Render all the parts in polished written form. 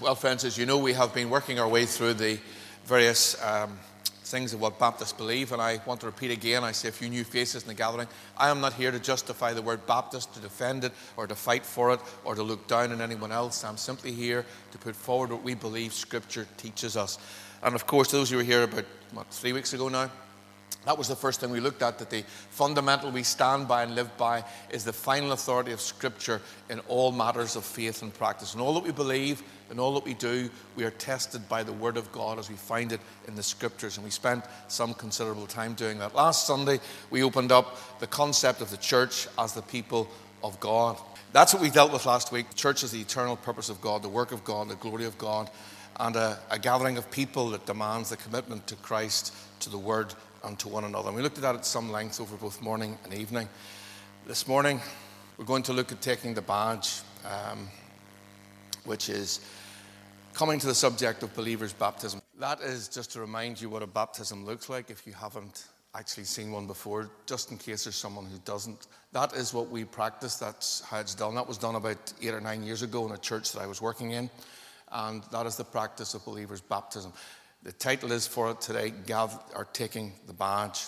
Well, friends, as you know, we have been working our way through the various things of what Baptists believe, and I want to repeat again, I see a few new faces in the gathering. I am not here to justify the word Baptist, to defend it, or to fight for it, or to look down on anyone else. I'm simply here to put forward what we believe Scripture teaches us. And of course, those who were here about, 3 weeks ago now, that was the first thing we looked at, that the fundamental we stand by and live by is the final authority of Scripture in all matters of faith and practice. And all that we believe and all that we do, we are tested by the Word of God as we find it in the Scriptures. And we spent some considerable time doing that. Last Sunday, we opened up the concept of the church as the people of God. That's what we dealt with last week. The church is the eternal purpose of God, the work of God, the glory of God, and a gathering of people that demands the commitment to Christ, to the Word, and to one another. And we looked at that at some length over both morning and evening. This morning, we're going to look at taking the badge, which is coming to the subject of believers' baptism. That is just to remind you what a baptism looks like if you haven't actually seen one before, just in case there's someone who doesn't. That is what we practice. That's how it's done. That was done about 8 or 9 years ago in a church that I was working in, and that is the practice of believers' baptism. The title is for it today, Taking the Badge.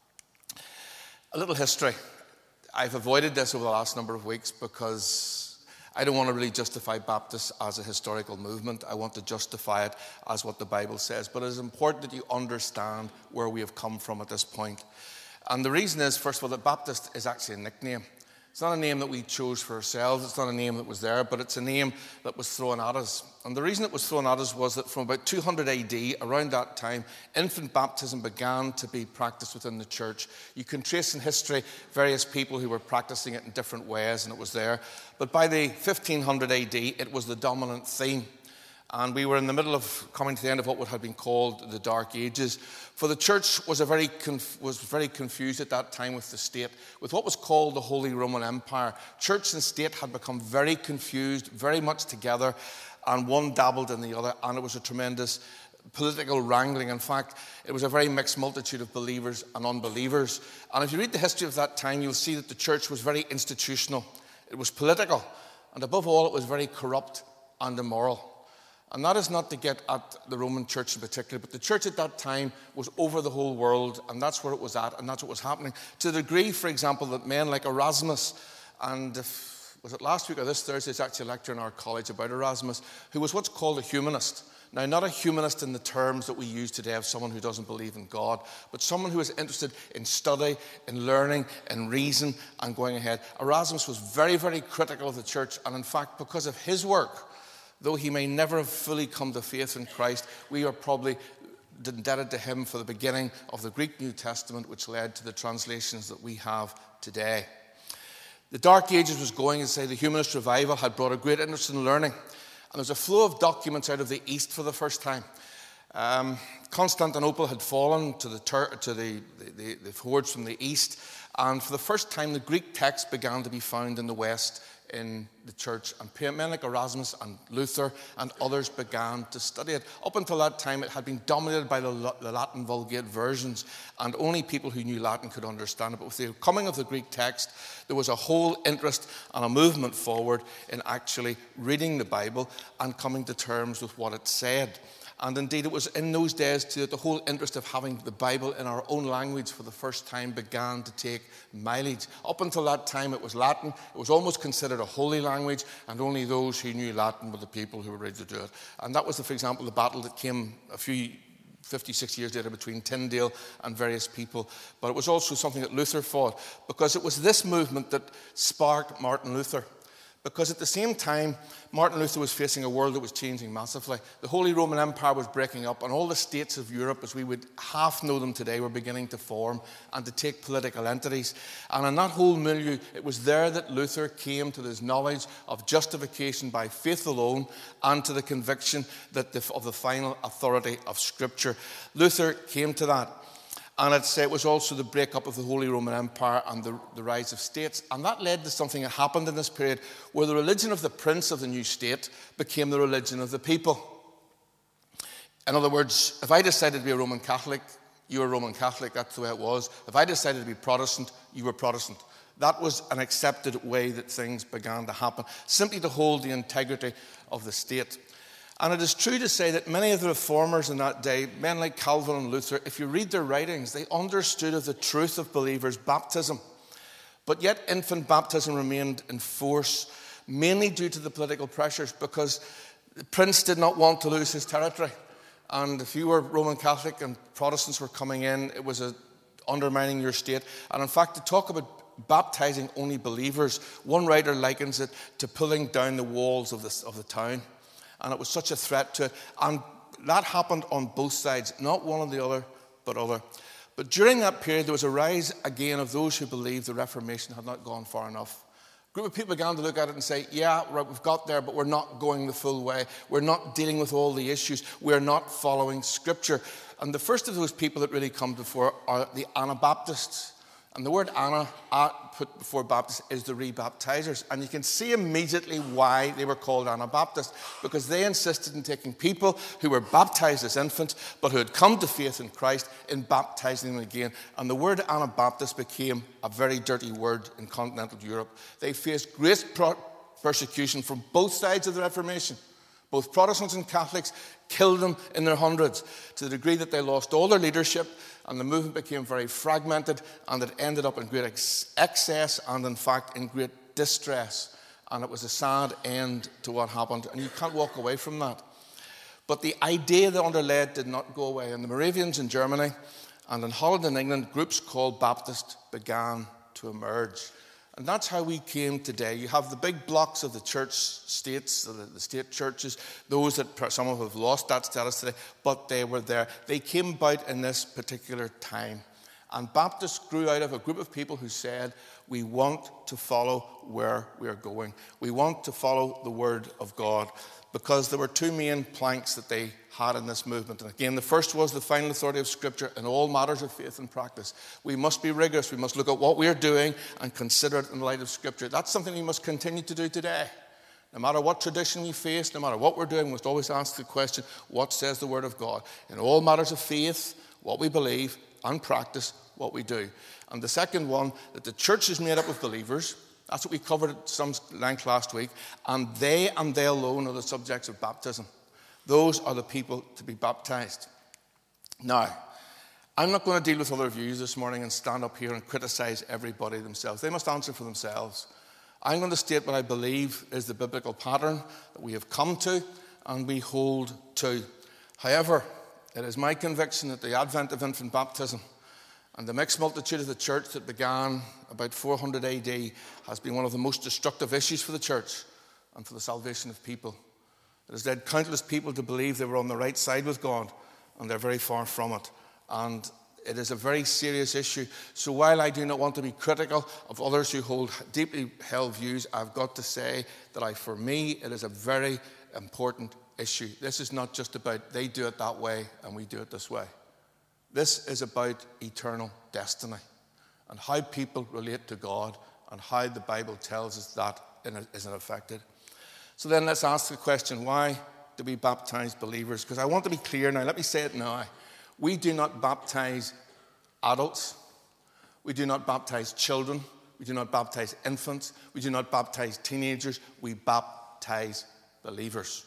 A little history. I've avoided this over the last number of weeks because I don't want to really justify Baptists as a historical movement. I want to justify it as what the Bible says. But it is important that you understand where we have come from at this point. And the reason is, first of all, that Baptist is actually a nickname. It's not a name that we chose for ourselves. It's not a name that was there, but it's a name that was thrown at us. And the reason it was thrown at us was that from about 200 AD, around that time, infant baptism began to be practiced within the church. You can trace in history various people who were practicing it in different ways, and it was there. But by the 1500 AD, it was the dominant theme. And we were in the middle of coming to the end of what had been called the Dark Ages. For the church was very confused at that time with the state, with what was called the Holy Roman Empire. Church and state had become very confused, very much together, and one dabbled in the other, and it was a tremendous political wrangling. In fact, it was a very mixed multitude of believers and unbelievers. And if you read the history of that time, you'll see that the church was very institutional. It was political, and above all, it was very corrupt and immoral. And that is not to get at the Roman church in particular, but the church at that time was over the whole world, and that's where it was at, and that's what was happening. To the degree, for example, that men like Erasmus, and was it last week or this Thursday, there's actually a lecture in our college about Erasmus, who was what's called a humanist. Now, not a humanist in the terms that we use today of someone who doesn't believe in God, but someone who is interested in study, in learning, in reason, and going ahead. Erasmus was very, very critical of the church, and in fact, because of his work, though he may never have fully come to faith in Christ, we are probably indebted to him for the beginning of the Greek New Testament, which led to the translations that we have today. The Dark Ages was going, as I say, the humanist revival had brought a great interest in learning. And there was a flow of documents out of the East for the first time. Constantinople had fallen to the hordes from the East, and for the first time the Greek text began to be found in the West in the church, and men like Erasmus and Luther and others began to study it. Up until that time, it had been dominated by the Latin Vulgate versions, and only people who knew Latin could understand it. But with the coming of the Greek text, there was a whole interest and a movement forward in actually reading the Bible and coming to terms with what it said. And indeed, it was in those days too that the whole interest of having the Bible in our own language for the first time began to take mileage. Up until that time, it was Latin. It was almost considered a holy language, and only those who knew Latin were the people who were ready to do it. And that was, for example, the battle that came 56 years later between Tyndale and various people. But it was also something that Luther fought, because it was this movement that sparked Martin Luther. Because at the same time, Martin Luther was facing a world that was changing massively. The Holy Roman Empire was breaking up, and all the states of Europe, as we would half know them today, were beginning to form and to take political entities. And in that whole milieu, it was there that Luther came to this knowledge of justification by faith alone, and to the conviction that of the final authority of Scripture. Luther came to that. And I'd say it was also the breakup of the Holy Roman Empire and the rise of states. And that led to something that happened in this period, where the religion of the prince of the new state became the religion of the people. In other words, if I decided to be a Roman Catholic, you were Roman Catholic, that's the way it was. If I decided to be Protestant, you were Protestant. That was an accepted way that things began to happen, simply to hold the integrity of the state. And it is true to say that many of the reformers in that day, men like Calvin and Luther, if you read their writings, they understood of the truth of believers' baptism. But yet infant baptism remained in force, mainly due to the political pressures, because the prince did not want to lose his territory. And if you were Roman Catholic and Protestants were coming in, it was undermining your state. And in fact, to talk about baptizing only believers, one writer likens it to pulling down the walls of the town. And it was such a threat to it. And that happened on both sides, not one or the other, but other. But during that period, there was a rise again of those who believed the Reformation had not gone far enough. A group of people began to look at it and say, yeah, right, we've got there, but we're not going the full way. We're not dealing with all the issues. We're not following Scripture. And the first of those people that really come before are the Anabaptists. And the word Anna, put before Baptist, is the rebaptizers. And you can see immediately why they were called Anabaptists, because they insisted in taking people who were baptized as infants, but who had come to faith in Christ, in baptizing them again. And the word Anabaptist became a very dirty word in continental Europe. They faced great persecution from both sides of the Reformation. Both Protestants and Catholics killed them in their hundreds, to the degree that they lost all their leadership, and the movement became very fragmented, and it ended up in great excess and, in fact, in great distress. And it was a sad end to what happened, and you can't walk away from that. But the idea that underlay it did not go away. In the Moravians in Germany and in Holland and England, groups called Baptist began to emerge. And that's how we came today. You have the big blocks of the church states, the state churches, those that some of them have lost that status today, but they were there. They came about in this particular time. And Baptists grew out of a group of people who said, we want to follow where we are going. We want to follow the Word of God, because there were two main planks that they had in this movement. And again, the first was the final authority of Scripture in all matters of faith and practice. We must be rigorous. We must look at what we are doing and consider it in the light of Scripture. That's something we must continue to do today. No matter what tradition we face, no matter what we're doing, we must always ask the question, what says the Word of God? In all matters of faith, what we believe, and practice, what we do. And the second one, that the church is made up of believers. That's what we covered at some length last week. And they alone are the subjects of baptism. Those are the people to be baptized. Now, I'm not going to deal with other views this morning and stand up here and criticize everybody themselves. They must answer for themselves. I'm going to state what I believe is the biblical pattern that we have come to and we hold to. However, it is my conviction that the advent of infant baptism and the mixed multitude of the church that began about 400 AD has been one of the most destructive issues for the church and for the salvation of people. It has led countless people to believe they were on the right side with God, and they're very far from it. And it is a very serious issue. So while I do not want to be critical of others who hold deeply held views, I've got to say that for me, it is a very important issue. This is not just about they do it that way and we do it this way. This is about eternal destiny and how people relate to God and how the Bible tells us that isn't affected. So then let's ask the question, why do we baptize believers? Because I want to be clear now. Let me say it now. We do not baptize adults. We do not baptize children. We do not baptize infants. We do not baptize teenagers. We baptize believers.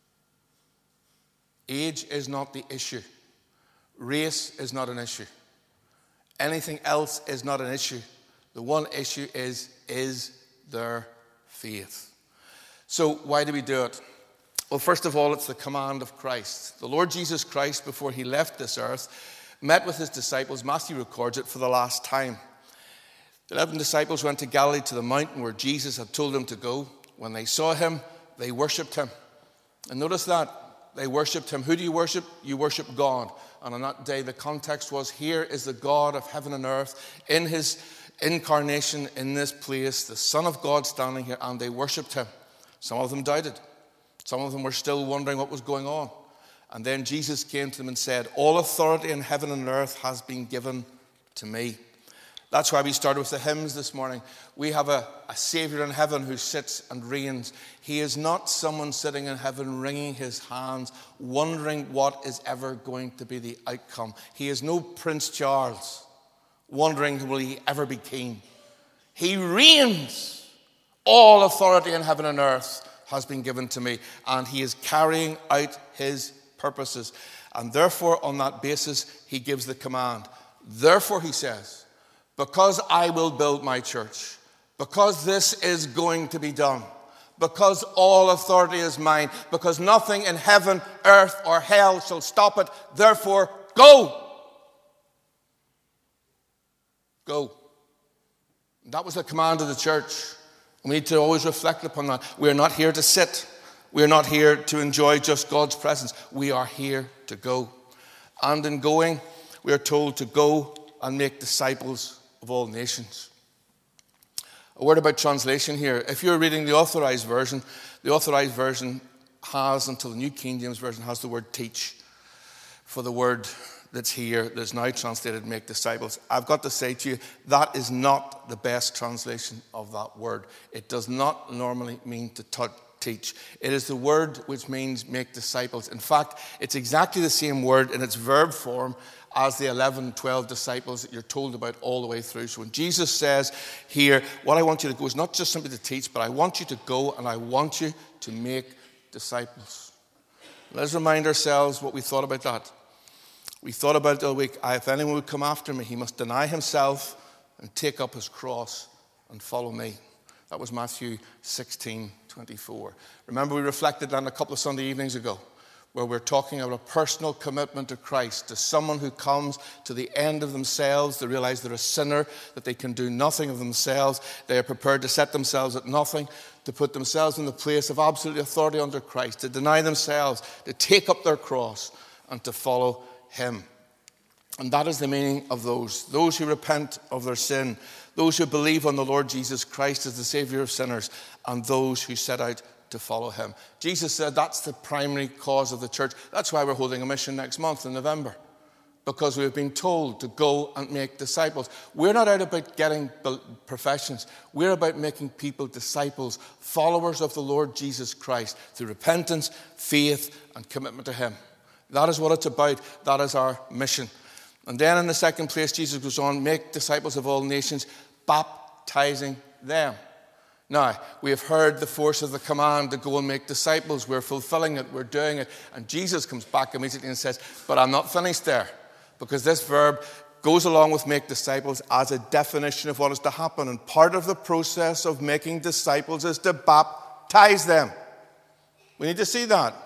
Age is not the issue. Race is not an issue. Anything else is not an issue. The one issue is there faith? So why do we do it? Well, first of all, it's the command of Christ. The Lord Jesus Christ, before he left this earth, met with his disciples. Matthew records it for the last time. The 11 disciples went to Galilee, to the mountain where Jesus had told them to go. When they saw him, they worshipped him. And notice that. They worshipped him. Who do you worship? You worship God. And on that day, the context was, here is the God of heaven and earth in his incarnation in this place, the Son of God standing here, and they worshipped him. Some of them doubted. Some of them were still wondering what was going on. And then Jesus came to them and said, all authority in heaven and earth has been given to me. That's why we started with the hymns this morning. We have a Savior in heaven who sits and reigns. He is not someone sitting in heaven wringing his hands, wondering what is ever going to be the outcome. He is no Prince Charles, wondering will he ever be king. He reigns. All authority in heaven and earth has been given to me, and he is carrying out his purposes. And therefore, on that basis, he gives the command. Therefore, he says, because I will build my church, because this is going to be done, because all authority is mine, because nothing in heaven, earth, or hell shall stop it, therefore, go. Go. That was the command of the church. We need to always reflect upon that. We are not here to sit. We are not here to enjoy just God's presence. We are here to go. And in going, we are told to go and make disciples of all nations. A word about translation here. If you're reading the Authorized Version has, until the New King James Version, has the word teach for the word that's here, that's now translated make disciples. I've got to say to you, that is not the best translation of that word. It does not normally mean to teach. It is the word which means make disciples. In fact, it's exactly the same word in its verb form as the 11, 12 disciples that you're told about all the way through. So when Jesus says here, what I want you to go is not just simply to teach, but I want you to go and I want you to make disciples. Let's remind ourselves what we thought about that. We thought about it the other week. If anyone would come after me, he must deny himself and take up his cross and follow me. That was Matthew 16:24. Remember, we reflected on a couple of Sunday evenings ago, where we're talking about a personal commitment to Christ, to someone who comes to the end of themselves. They realize they're a sinner, that they can do nothing of themselves. They are prepared to set themselves at nothing, to put themselves in the place of absolute authority under Christ, to deny themselves, to take up their cross, and to follow him. And that is the meaning of those who repent of their sin, those who believe on the Lord Jesus Christ as the Savior of sinners, and those who set out to follow him. Jesus said that's the primary cause of the church. That's why we're holding a mission next month in November, because we've been told to go and make disciples. We're not out about getting professions. We're about making people disciples, followers of the Lord Jesus Christ, through repentance, faith, and commitment to him. That is what it's about. That is our mission. And then in the second place, Jesus goes on, make disciples of all nations, baptizing them. Now, we have heard the force of the command to go and make disciples. We're fulfilling it. We're doing it. And Jesus comes back immediately and says, but I'm not finished there, because this verb goes along with make disciples as a definition of what is to happen. And part of the process of making disciples is to baptize them. We need to see that.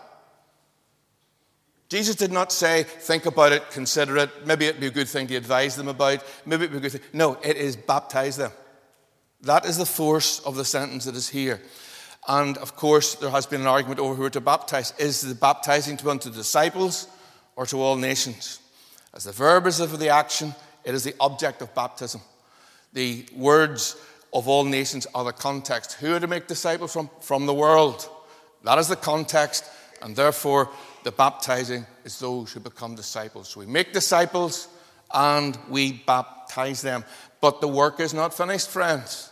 Jesus did not say, think about it, consider it, maybe it'd be a good thing to advise them about, maybe it'd be a good thing. No, it is baptize them. That is the force of the sentence that is here. And of course, there has been an argument over who are to baptize. Is the baptizing to be unto disciples or to all nations? As the verb is of the action, it is the object of baptism. The words of all nations are the context. Who are to make disciples from? From the world. That is the context, and therefore the baptizing is those who become disciples. So we make disciples and we baptize them. But the work is not finished, friends.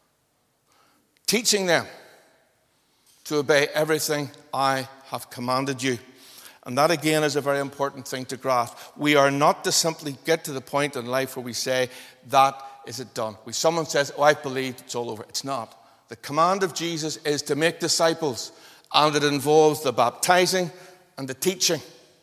Teaching them to obey everything I have commanded you. And that again is a very important thing to grasp. We are not to simply get to the point in life where we say, that is it done. When someone says, oh, I've believed, it's all over. It's not. The command of Jesus is to make disciples, and it involves the baptizing and the teaching.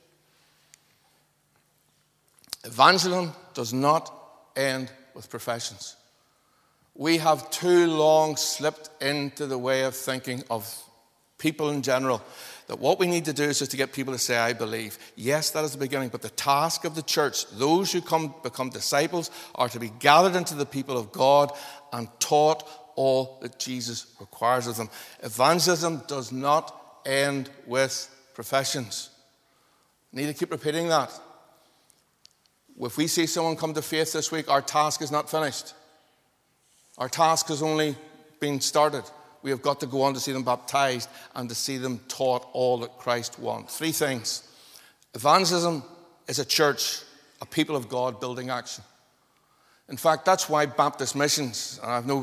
Evangelism does not end with professions. We have too long slipped into the way of thinking of people in general, that what we need to do is just to get people to say, I believe. Yes, that is the beginning, but the task of the church, those who become disciples, are to be gathered into the people of God and taught all that Jesus requires of them. Evangelism does not end with professions. I need to keep repeating that. If we see someone come to faith this week, our task is not finished. Our task has only been started. We have got to go on to see them baptized and to see them taught all that Christ wants. Three things. Evangelism is a church, a people of God building action. In fact, that's why Baptist Missions, and I have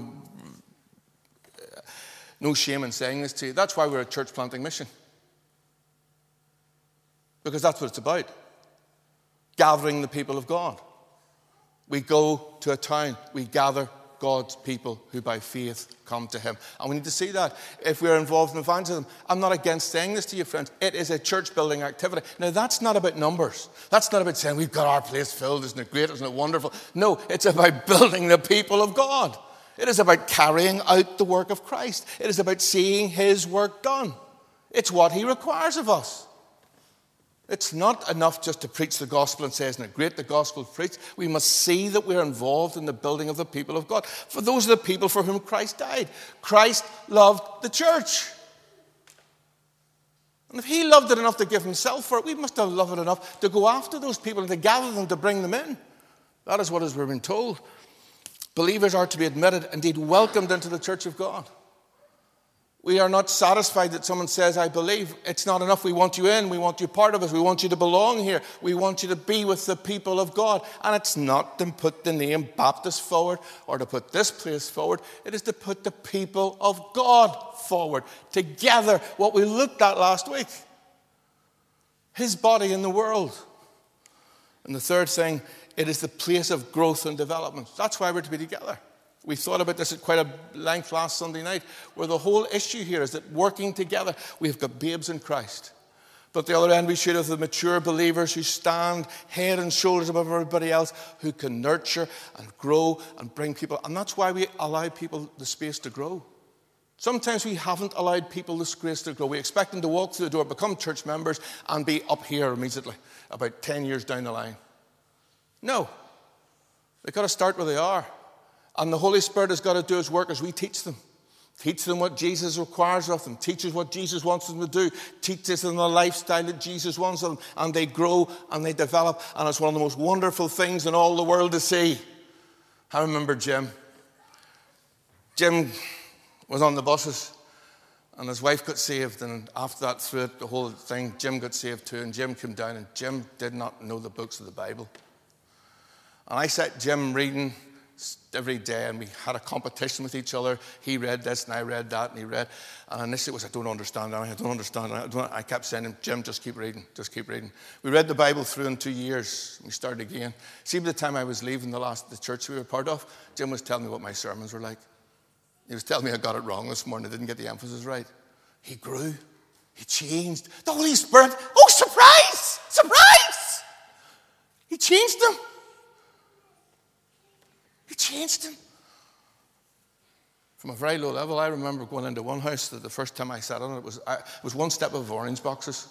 no shame in saying this to you, that's why we're a church planting mission. Because that's what it's about. Gathering the people of God. We go to a town, we gather God's people who by faith come to him. And we need to see that if we're involved in evangelism. I'm not against saying this to you, friends. It is a church-building activity. Now, that's not about numbers. That's not about saying, we've got our place filled, isn't it great, isn't it wonderful? No, it's about building the people of God. It is about carrying out the work of Christ. It is about seeing his work done. It's what he requires of us. It's not enough just to preach the gospel and say, isn't it great the gospel preached? We must see that we're involved in the building of the people of God. For those are the people for whom Christ died. Christ loved the church. And if he loved it enough to give himself for it, we must have loved it enough to go after those people and to gather them, to bring them in. That is what we're being told. Believers are to be admitted, indeed welcomed into the church of God. We are not satisfied that someone says, I believe. It's not enough. We want you in. We want you part of us. We want you to belong here. We want you to be with the people of God. And it's not to put the name Baptist forward or to put this place forward. It is to put the people of God forward. Together, what we looked at last week. His body in the world. And the third thing, it is the place of growth and development. That's why we're to be together. We thought about this at quite a length last Sunday night, where the whole issue here is that working together, we've got babes in Christ. But at the other end, we should have the mature believers who stand head and shoulders above everybody else, who can nurture and grow and bring people. And that's why we allow people the space to grow. Sometimes we haven't allowed people the space to grow. We expect them to walk through the door, become church members, and be up here immediately, about 10 years down the line. No. They've got to start where they are. And the Holy Spirit has got to do his work as we teach them. Teach them what Jesus requires of them. Teach us what Jesus wants them to do. Teach them the lifestyle that Jesus wants of them. And they grow and they develop. And it's one of the most wonderful things in all the world to see. I remember Jim. Jim was on the buses. And his wife got saved. And after that, through it, the whole thing, Jim got saved too. And Jim came down. And Jim did not know the books of the Bible. And I set Jim reading every day, and we had a competition with each other. He read this and I read that, and he read. And initially it was, I don't understand that. I don't understand that. I kept saying to him, Jim, just keep reading, just keep reading. We read the Bible through in 2 years. We started again. See, by the time I was leaving the church we were part of, Jim was telling me what my sermons were like. He was telling me I got it wrong this morning. I didn't get the emphasis right. He grew. He changed. The Holy Spirit, oh, surprise! Surprise! He changed him. He changed him. From a very low level, I remember going into one house that the first time I sat on it was one step of orange boxes.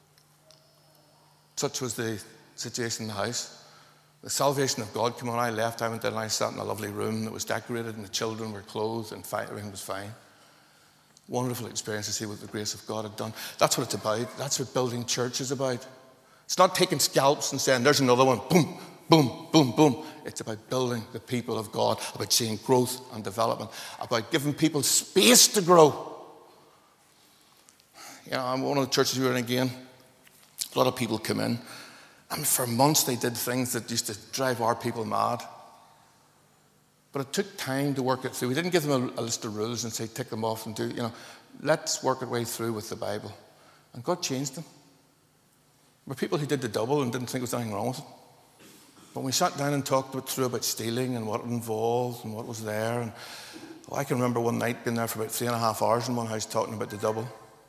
Such was the situation in the house. The salvation of God came on. I left. I went in and I sat in a lovely room that was decorated and the children were clothed and everything was fine. Wonderful experience to see what the grace of God had done. That's what it's about. That's what building church is about. It's not taking scalps and saying, there's another one. Boom. Boom, boom, boom. It's about building the people of God, about seeing growth and development, about giving people space to grow. You know, I'm one of the churches we were in again. A lot of people come in, and for months they did things that used to drive our people mad. But it took time to work it through. We didn't give them a list of rules and say, tick them off and do, let's work our way through with the Bible. And God changed them. There were people who did the double and didn't think there was anything wrong with it. But we sat down and talked through about stealing and what it involved and what was there. And I can remember one night being there for about 3.5 hours in one house talking about the double.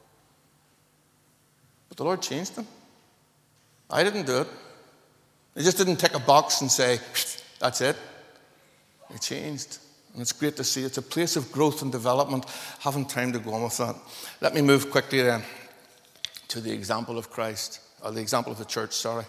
But the Lord changed them. I didn't do it. He just didn't tick a box and say, that's it. He changed. And it's great to see. It's a place of growth and development. Having time to go on with that. Let me move quickly then to the example of Christ, or the example of the church, sorry.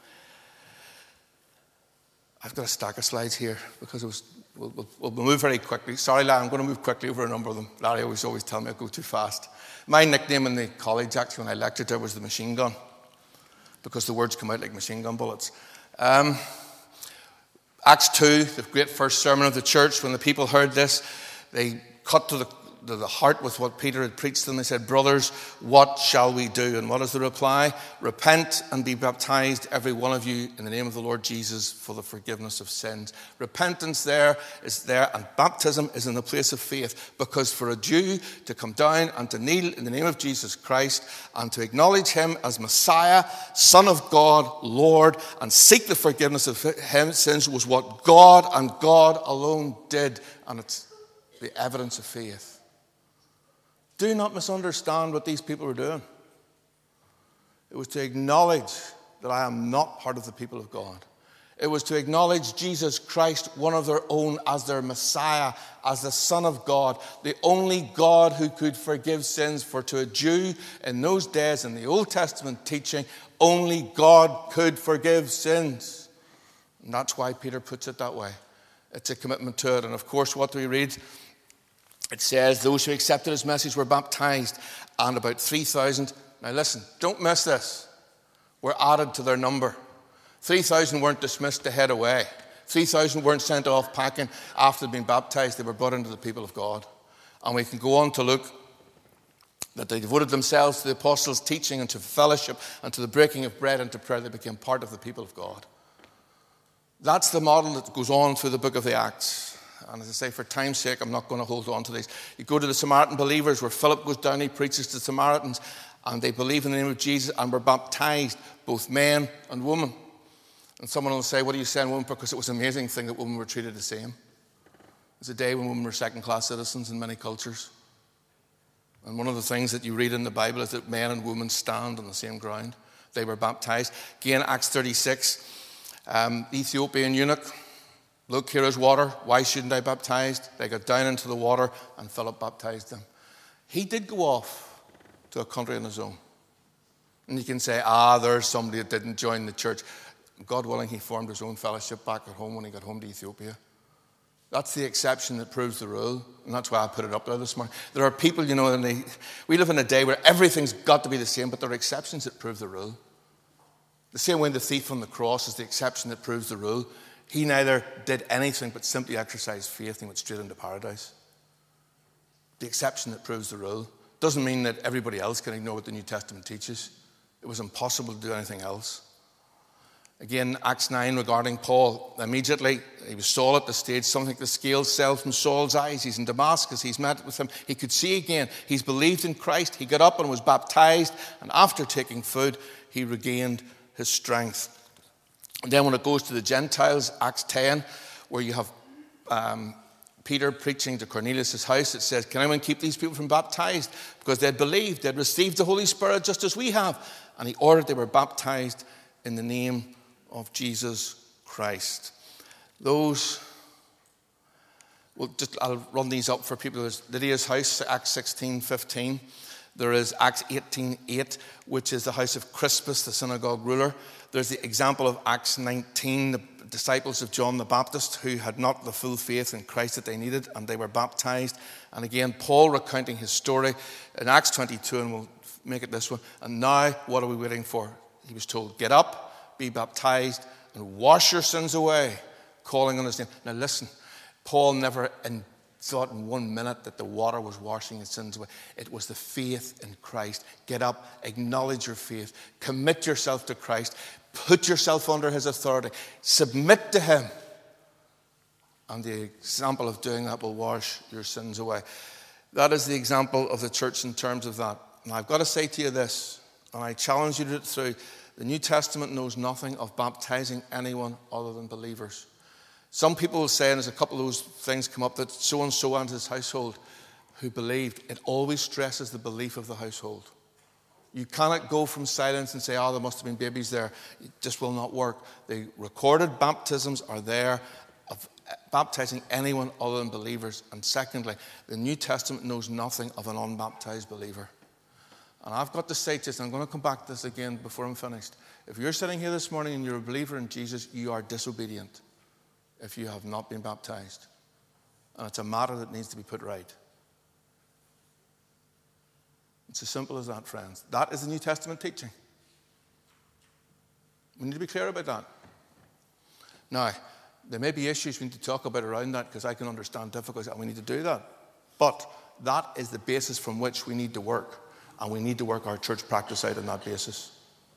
I've got a stack of slides here because we'll move very quickly. Sorry, Larry, I'm going to move quickly over a number of them. Larry always tells me I go too fast. My nickname in the college, actually, when I lectured there, was the machine gun because the words come out like machine gun bullets. Acts 2, the great first sermon of the church, when the people heard this, they cut to the heart with what Peter had preached to them. They said, brothers, what shall we do? And what is the reply? Repent and be baptized, every one of you, in the name of the Lord Jesus for the forgiveness of sins. Repentance there is there, and baptism is in the place of faith, because for a Jew to come down and to kneel in the name of Jesus Christ and to acknowledge him as Messiah, Son of God, Lord, and seek the forgiveness of his sins was what God and God alone did, and it's the evidence of faith. Do not misunderstand what these people were doing. It was to acknowledge that I am not part of the people of God. It was to acknowledge Jesus Christ, one of their own, as their Messiah, as the Son of God, the only God who could forgive sins. For to a Jew in those days, in the Old Testament teaching, only God could forgive sins. And that's why Peter puts it that way. It's a commitment to it. And of course, what do we read? It says, those who accepted his message were baptized, and about 3,000, now listen, don't miss this, were added to their number. 3,000 weren't dismissed to head away. 3,000 weren't sent off packing after they'd been baptized. They were brought into the people of God. And we can go on to look that they devoted themselves to the apostles' teaching and to fellowship and to the breaking of bread and to prayer. They became part of the people of God. That's the model that goes on through the book of the Acts. And as I say, for time's sake, I'm not going to hold on to these. You go to the Samaritan believers, where Philip goes down, he preaches to the Samaritans, and they believe in the name of Jesus and were baptized, both men and women. And someone will say, what are you saying, women? Because it was an amazing thing that women were treated the same. It was a day when women were second-class citizens in many cultures. And one of the things that you read in the Bible is that men and women stand on the same ground. They were baptized. Again, Acts 36, Ethiopian eunuch, look, here is water. Why shouldn't I baptize? They got down into the water, and Philip baptized them. He did go off to a country on his own. And you can say, there's somebody that didn't join the church. God willing, he formed his own fellowship back at home when he got home to Ethiopia. That's the exception that proves the rule. And that's why I put it up there this morning. There are people, and we live in a day where everything's got to be the same, but there are exceptions that prove the rule. The same way the thief on the cross is the exception that proves the rule. He neither did anything but simply exercised faith and went straight into paradise. The exception that proves the rule doesn't mean that everybody else can ignore what the New Testament teaches. It was impossible to do anything else. Again, Acts 9 regarding Paul. Immediately, he was Saul at the stage. Something like the scales fell from Saul's eyes. He's in Damascus. He's met with him. He could see again. He's believed in Christ. He got up and was baptized. And after taking food, he regained his strength. And then when it goes to the Gentiles, Acts 10, where you have Peter preaching to Cornelius' house, it says, can anyone keep these people from baptized? Because they'd believed, they'd received the Holy Spirit just as we have. And he ordered they were baptized in the name of Jesus Christ. I'll run these up for people. There's Lydia's house, Acts 16:15. There is Acts 18:8, which is the house of Crispus, the synagogue ruler. There's the example of Acts 19, the disciples of John the Baptist, who had not the full faith in Christ that they needed, and they were baptized. And again, Paul recounting his story in Acts 22, and we'll make it this one. And now, what are we waiting for? He was told, get up, be baptized, and wash your sins away, calling on his name. Now listen, Paul never thought in 1 minute that the water was washing his sins away. It was the faith in Christ. Get up, acknowledge your faith, commit yourself to Christ, put yourself under his authority, submit to him. And the example of doing that will wash your sins away. That is the example of the church in terms of that. And I've got to say to you this, and I challenge you to do it through. The New Testament knows nothing of baptizing anyone other than believers. Some people will say, and there's a couple of those things come up, that so-and-so and his household who believed. It always stresses the belief of the household. You cannot go from silence and say, there must have been babies there. It just will not work. The recorded baptisms are there of baptizing anyone other than believers. And secondly, the New Testament knows nothing of an unbaptized believer. And I've got to say to this, and I'm going to come back to this again before I'm finished. If you're sitting here this morning and you're a believer in Jesus, you are disobedient if you have not been baptized. And it's a matter that needs to be put right. It's as simple as that, friends. That is the New Testament teaching. We need to be clear about that. Now, there may be issues we need to talk about around that, because I can understand difficulties and we need to do that. But that is the basis from which we need to work. And we need to work our church practice out on that basis.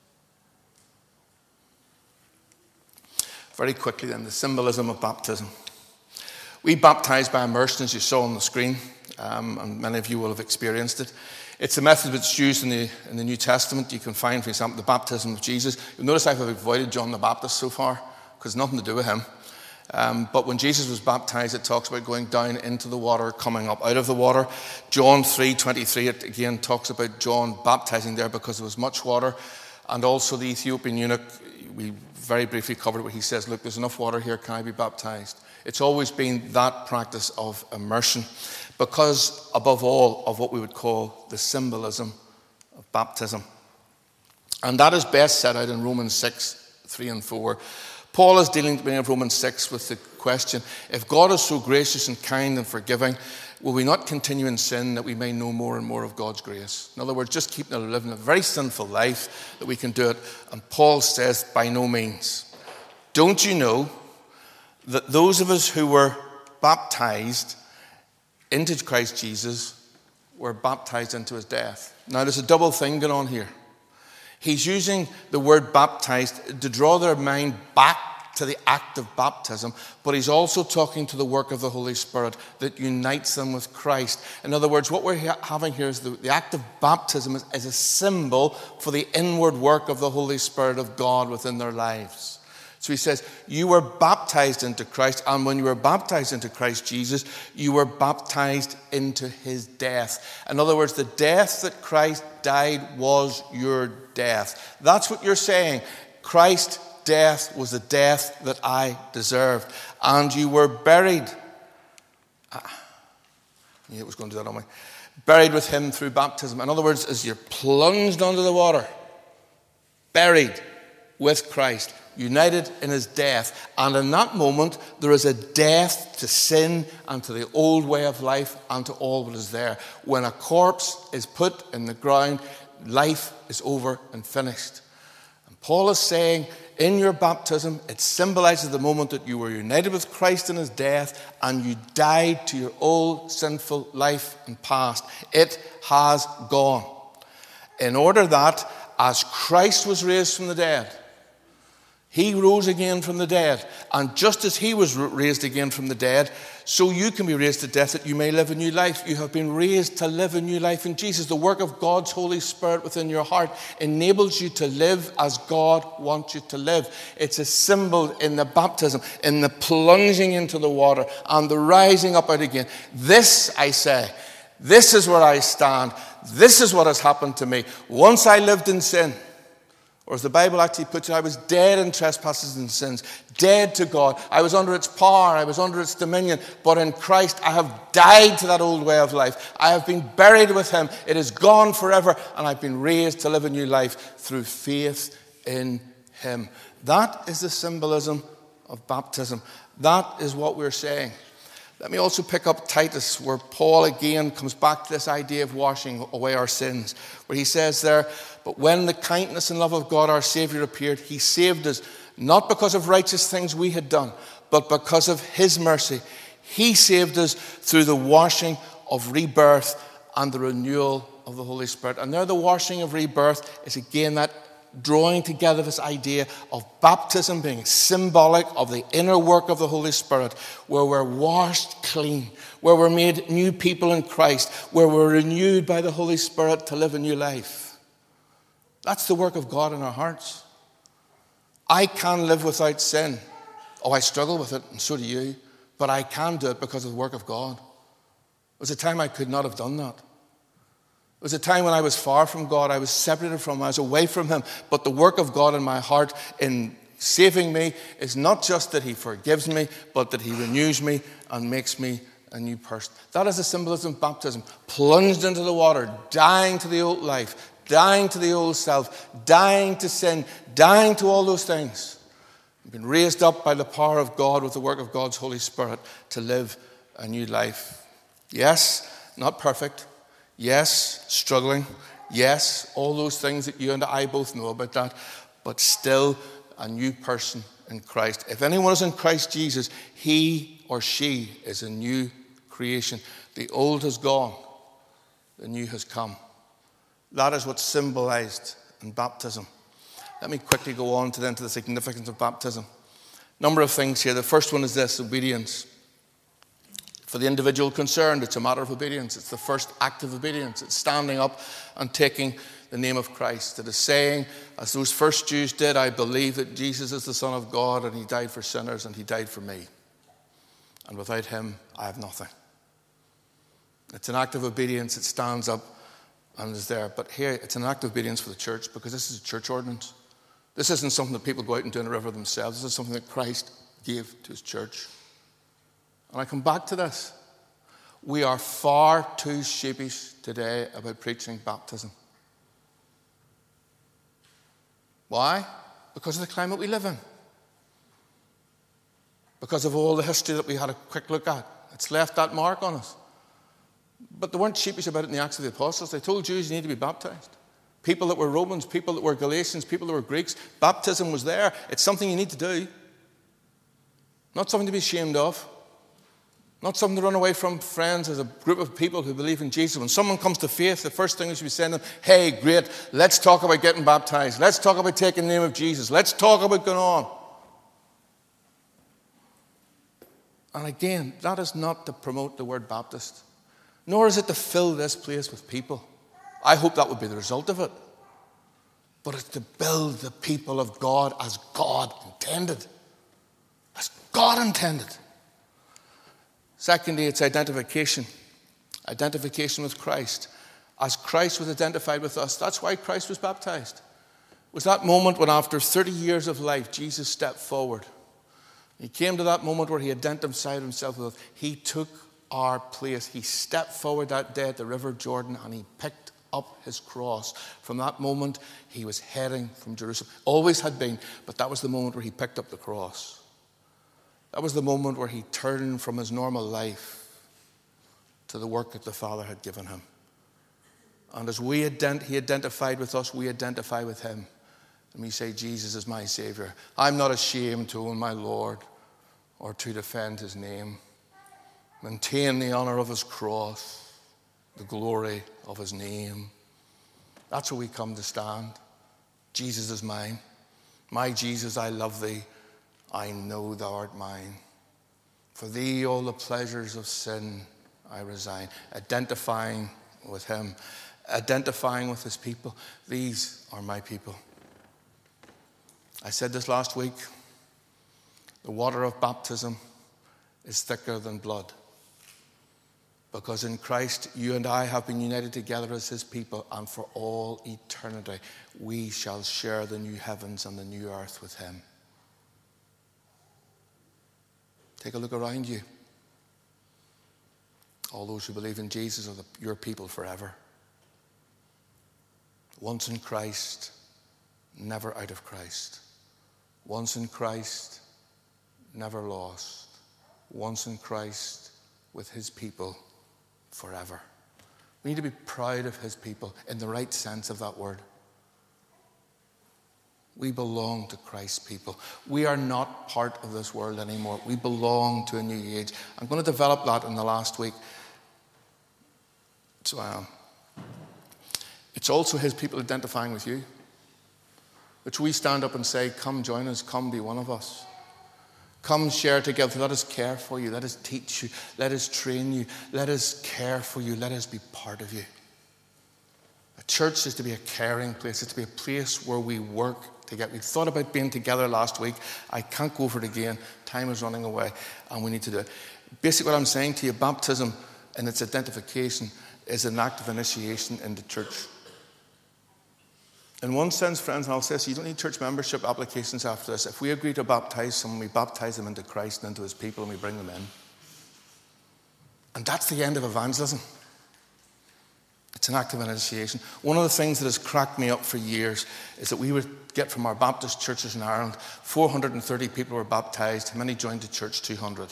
Very quickly then, the symbolism of baptism. We baptize by immersion, as you saw on the screen, and many of you will have experienced it. It's a method that's used in the New Testament. You can find, for example, the baptism of Jesus. You'll notice I've avoided John the Baptist so far, because nothing to do with him. But when Jesus was baptized, it talks about going down into the water, coming up out of the water. John 3:23, it again talks about John baptizing there because there was much water. And also the Ethiopian eunuch, we very briefly covered it, where he says, look, there's enough water here, can I be baptized? It's always been that practice of immersion, because above all of what we would call the symbolism of baptism. And that is best set out in Romans 6:3 and 4. Paul is dealing at the beginning of Romans 6 with the question, if God is so gracious and kind and forgiving, will we not continue in sin that we may know more and more of God's grace? In other words, just keep living a very sinful life that we can do it. And Paul says, by no means. Don't you know that those of us who were baptized into Christ Jesus were baptized into his death? Now there's a double thing going on here. He's using the word baptized to draw their mind back to the act of baptism, but he's also talking to the work of the Holy Spirit that unites them with Christ. In other words, what we're having here is the act of baptism is a symbol for the inward work of the Holy Spirit of God within their lives. So he says, you were baptized into Christ, and when you were baptized into Christ Jesus, you were baptized into his death. In other words, the death that Christ died was your death. That's what you're saying. Christ's death was the death that I deserved. And you were buried. I knew it was going to do that on me. Buried with him through baptism. In other words, as you're plunged under the water, buried with Christ, united in his death. And in that moment, there is a death to sin and to the old way of life and to all that is there. When a corpse is put in the ground, life is over and finished. And Paul is saying, in your baptism, it symbolizes the moment that you were united with Christ in his death and you died to your old sinful life and past. It has gone. In order that, as Christ was raised from the dead, he rose again from the dead. And just as he was raised again from the dead, so you can be raised to death that you may live a new life. You have been raised to live a new life in Jesus. The work of God's Holy Spirit within your heart enables you to live as God wants you to live. It's a symbol in the baptism, in the plunging into the water and the rising up out again. This, I say, this is where I stand. This is what has happened to me. Once I lived in sin. Or as the Bible actually puts it, I was dead in trespasses and sins, dead to God. I was under its power, I was under its dominion. But in Christ, I have died to that old way of life. I have been buried with him. It is gone forever. And I've been raised to live a new life through faith in him. That is the symbolism of baptism. That is what we're saying. Let me also pick up Titus, where Paul again comes back to this idea of washing away our sins, where he says there, but when the kindness and love of God our Savior appeared, he saved us, not because of righteous things we had done, but because of his mercy. He saved us through the washing of rebirth and the renewal of the Holy Spirit. And there the washing of rebirth is again that drawing together this idea of baptism being symbolic of the inner work of the Holy Spirit, where we're washed clean, where we're made new people in Christ, where we're renewed by the Holy Spirit to live a new life. That's the work of God in our hearts. I can live without sin. Oh, I struggle with it, and so do you. But I can do it because of the work of God. There was a time I could not have done that. There was a time when I was far from God. I was separated from him. I was away from him. But the work of God in my heart in saving me is not just that he forgives me, but that he renews me and makes me a new person. That is the symbolism of baptism. Plunged into the water, dying to the old life, dying to the old self, dying to sin, dying to all those things. I've been raised up by the power of God with the work of God's Holy Spirit to live a new life. Yes, not perfect. Yes, struggling. Yes, all those things that you and I both know about that. But still a new person in Christ. If anyone is in Christ Jesus, he or she is a new creation. The old has gone. the new has come. That is what's symbolized in baptism. Let me quickly go on to the significance of baptism. Number of things here. The first one is this: obedience. For the individual concerned, it's a matter of obedience. It's the first act of obedience. It's standing up and taking the name of Christ. It is saying, as those first Jews did, I believe that Jesus is the Son of God and he died for sinners and he died for me. And without him, I have nothing. It's an act of obedience. It stands up and is there. But here, it's an act of obedience for the church, because this is a church ordinance. This isn't something that people go out and do in the river themselves. This is something that Christ gave to his church. And I come back to this. We are far too sheepish today about preaching baptism. Why? Because of the climate we live in. Because of all the history that we had a quick look at. It's left that mark on us. But they weren't sheepish about it in the Acts of the Apostles. They told Jews you need to be baptized. People that were Romans, people that were Galatians, people that were Greeks, baptism was there. It's something you need to do. Not something to be ashamed of. Not something to run away from. Friends, as a group of people who believe in Jesus, when someone comes to faith, the first thing we should be saying to them, hey, great, let's talk about getting baptized. Let's talk about taking the name of Jesus. Let's talk about going on. And again, that is not to promote the word Baptist, nor is it to fill this place with people. I hope that would be the result of it. But it's to build the people of God as God intended. As God intended. Secondly, it's identification. Identification with Christ. As Christ was identified with us, that's why Christ was baptized. It was that moment when, after 30 years of life, Jesus stepped forward. He came to that moment where he identified himself with us. He took our place. He stepped forward that day at the River Jordan and he picked up his cross. From that moment, he was heading from Jerusalem. Always had been, but that was the moment where he picked up the cross. That was the moment where he turned from his normal life to the work that the Father had given him. And as he identified with us, we identify with him. And we say, Jesus is my Savior. I'm not ashamed to own my Lord or to defend his name. Maintain the honor of his cross, the glory of his name. That's where we come to stand. Jesus is mine. My Jesus, I love thee. I know thou art mine. For thee all the pleasures of sin I resign. Identifying with him. Identifying with his people. These are my people. I said this last week. The water of baptism is thicker than blood. Because in Christ, you and I have been united together as his people, and for all eternity, we shall share the new heavens and the new earth with him. Take a look around you. All those who believe in Jesus are your people forever. Once in Christ, never out of Christ. Once in Christ, never lost. Once in Christ, with his people forever. We need to be proud of his people in the right sense of that word. We belong to Christ's people. We are not part of this world anymore. We belong to a new age. I'm going to develop that in the last week. So I am. It's also his people identifying with you. Which we stand up and say, come join us, come be one of us. Come share together. Let us care for you. Let us teach you. Let us train you. Let us care for you. Let us be part of you. A church is to be a caring place. It's to be a place where we work together. We thought about being together last week. I can't go over it again. Time is running away and we need to do it. Basically what I'm saying to you, baptism and its identification is an act of initiation into church. In one sense, friends, and I'll say this, you don't need church membership applications after this. If we agree to baptize someone, we baptize them into Christ and into his people and we bring them in. And that's the end of evangelism. It's an act of initiation. One of the things that has cracked me up for years is that we would get from our Baptist churches in Ireland, 430 people were baptized. How many joined the church? 200.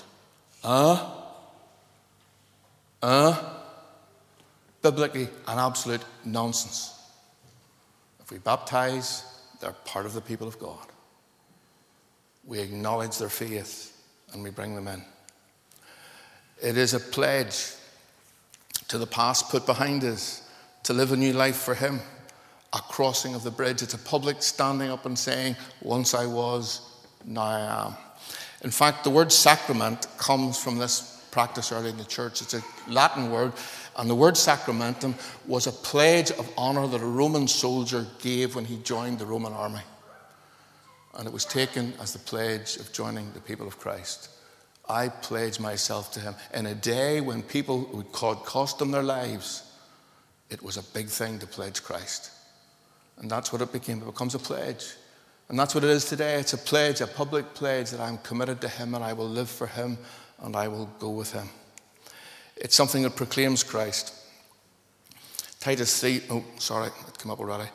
Biblically, an absolute nonsense. If we baptize, they're part of the people of God. We acknowledge their faith and we bring them in. It is a pledge to the past put behind us to live a new life for him. A crossing of the bridge. It's a public standing up and saying, once I was, now I am. In fact, the word sacrament comes from this practice early in the church. It's a Latin word, and the word sacramentum was a pledge of honor that a Roman soldier gave when he joined the Roman army. And it was taken as the pledge of joining the people of Christ. I pledge myself to him. In a day when people would cost them their lives, it was a big thing to pledge Christ. And that's what it became. It becomes a pledge. And that's what it is today. It's a pledge, a public pledge that I'm committed to him and I will live for him and I will go with him. It's something that proclaims Christ. Titus 3, it came up already.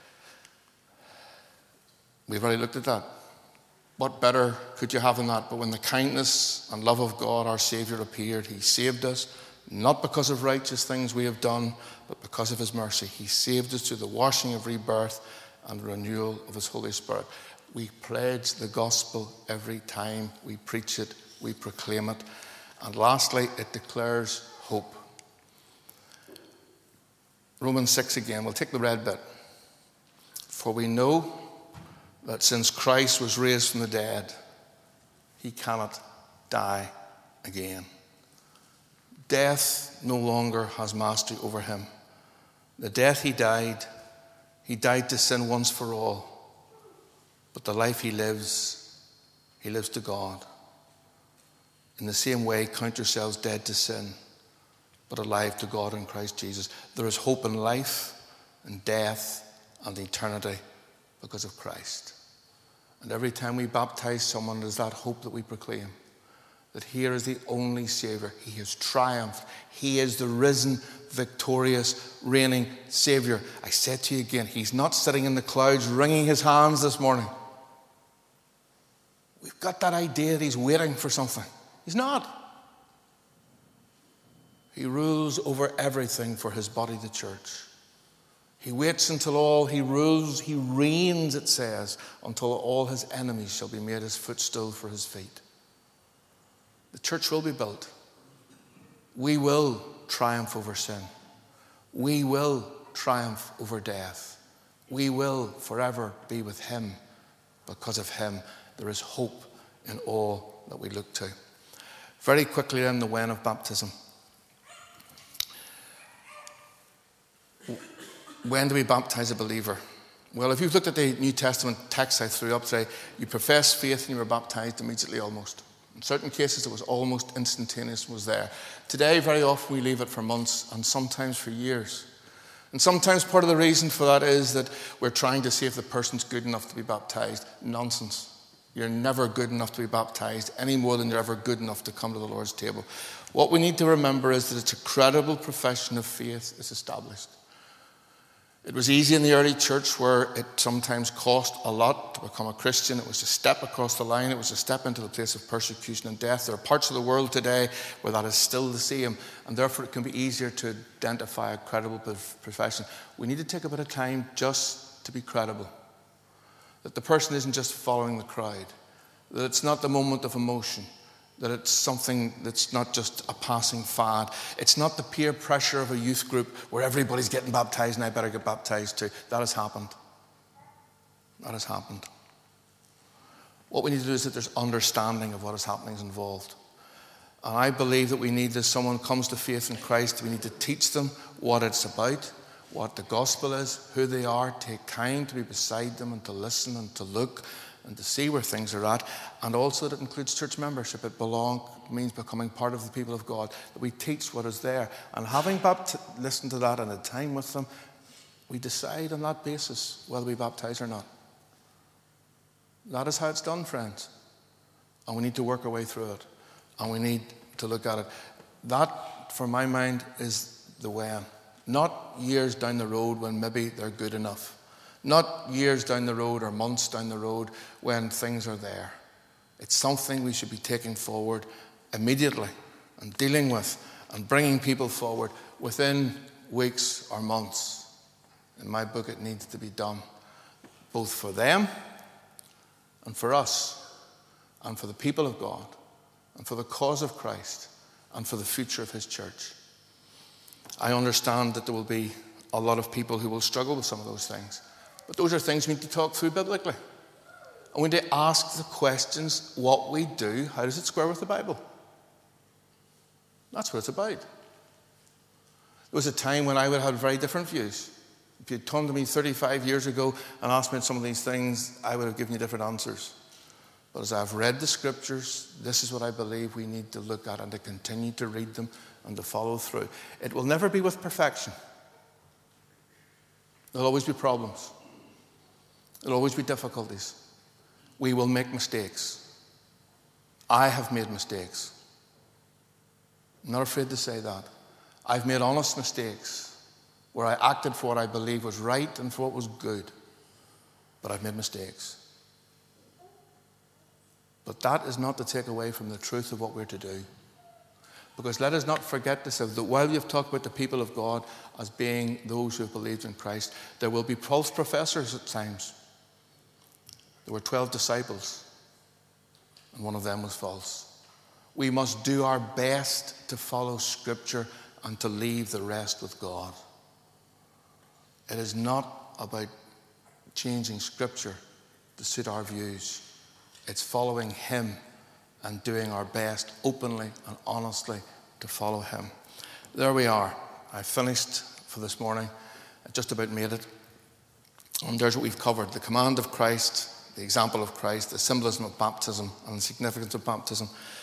We've already looked at that. What better could you have than that? But when the kindness and love of God, our Saviour, appeared, he saved us, not because of righteous things we have done, but because of his mercy. He saved us through the washing of rebirth and renewal of his Holy Spirit. We pledge the gospel every time we preach it, we proclaim it. And lastly, it declares hope. Romans 6 again, we'll take the red bit. For we know that since Christ was raised from the dead, he cannot die again. Death no longer has mastery over him. The death he died to sin once for all. But the life he lives to God. In the same way, count yourselves dead to sin, but alive to God in Christ Jesus. There is hope in life, and death, and eternity because of Christ. And every time we baptize someone, there's that hope that we proclaim. That here is the only Saviour. He has triumphed. He is the risen, victorious, reigning Saviour. I said to you again, he's not sitting in the clouds wringing his hands this morning. We've got that idea that he's waiting for something. He's not. He rules over everything for his body, the church. He waits until he reigns, it says, until all his enemies shall be made his footstool for his feet. The church will be built. We will triumph over sin. We will triumph over death. We will forever be with him. Because of him, there is hope in all that we look to. Very quickly then, the when of baptism. When do we baptize a believer? Well, if you've looked at the New Testament text I threw up today, you profess faith and you were baptized immediately almost. In certain cases, it was almost instantaneous, was there. Today, very often we leave it for months and sometimes for years. And sometimes part of the reason for that is that we're trying to see if the person's good enough to be baptized. Nonsense. You're never good enough to be baptized any more than you're ever good enough to come to the Lord's table. What we need to remember is that it's a credible profession of faith is established. It was easy in the early church where it sometimes cost a lot to become a Christian. It was a step across the line. It was a step into the place of persecution and death. There are parts of the world today where that is still the same, and therefore it can be easier to identify a credible profession. We need to take a bit of time just to be credible. That the person isn't just following the crowd. That it's not the moment of emotion. That it's something that's not just a passing fad. It's not the peer pressure of a youth group where everybody's getting baptized and I better get baptized too. That has happened. That has happened. What we need to do is that there's understanding of what is happening is involved. And I believe that we need, as someone comes to faith in Christ, we need to teach them what it's about, what the gospel is, who they are, take time to be beside them and to listen and to look and to see where things are at, and also that includes church membership. It means becoming part of the people of God, that we teach what is there. And having listened to that and had time with them, we decide on that basis whether we baptize or not. That is how it's done, friends. And we need to work our way through it. And we need to look at it. That, for my mind, is the when. Not years down the road when maybe they're good enough. Not years down the road or months down the road when things are there. It's something we should be taking forward immediately and dealing with and bringing people forward within weeks or months. In my book, it needs to be done both for them and for us and for the people of God and for the cause of Christ and for the future of his church. I understand that there will be a lot of people who will struggle with some of those things. But those are things we need to talk through biblically. And we need to ask the questions, what we do, how does it square with the Bible? That's what it's about. There was a time when I would have had very different views. If you'd come to me 35 years ago and asked me some of these things, I would have given you different answers. But as I've read the scriptures, this is what I believe we need to look at and to continue to read them and to follow through. It will never be with perfection. There'll always be problems. There'll always be difficulties. We will make mistakes. I have made mistakes. I'm not afraid to say that. I've made honest mistakes where I acted for what I believe was right and for what was good. But I've made mistakes. But that is not to take away from the truth of what we're to do. Because let us not forget this, that while you've talked about the people of God as being those who have believed in Christ, there will be false professors at times. There were 12 disciples, and one of them was false. We must do our best to follow Scripture and to leave the rest with God. It is not about changing Scripture to suit our views. It's following Him and doing our best openly and honestly to follow Him. There we are. I finished for this morning. I just about made it. And there's what we've covered. The command of Christ, the example of Christ, the symbolism of baptism and the significance of baptism.